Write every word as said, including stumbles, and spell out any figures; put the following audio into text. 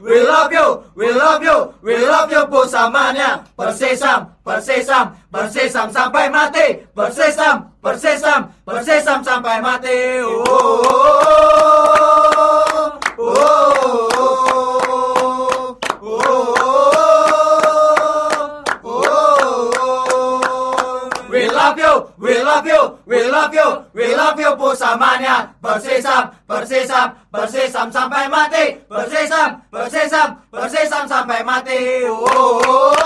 we love you, we love you, we love you bersamanya. Bersesam, bersesam, bersesam sampai mati. Bersesam, bersesam, bersesam sampai mati. Oh, oh, oh, oh, oh, oh. We love you, we love you, we love you, we love you bersamanya. Bersesam, bersesam, bersesam sampai mati. Bersesam, bersesam, bersesam sampai mati. Oh, oh, oh.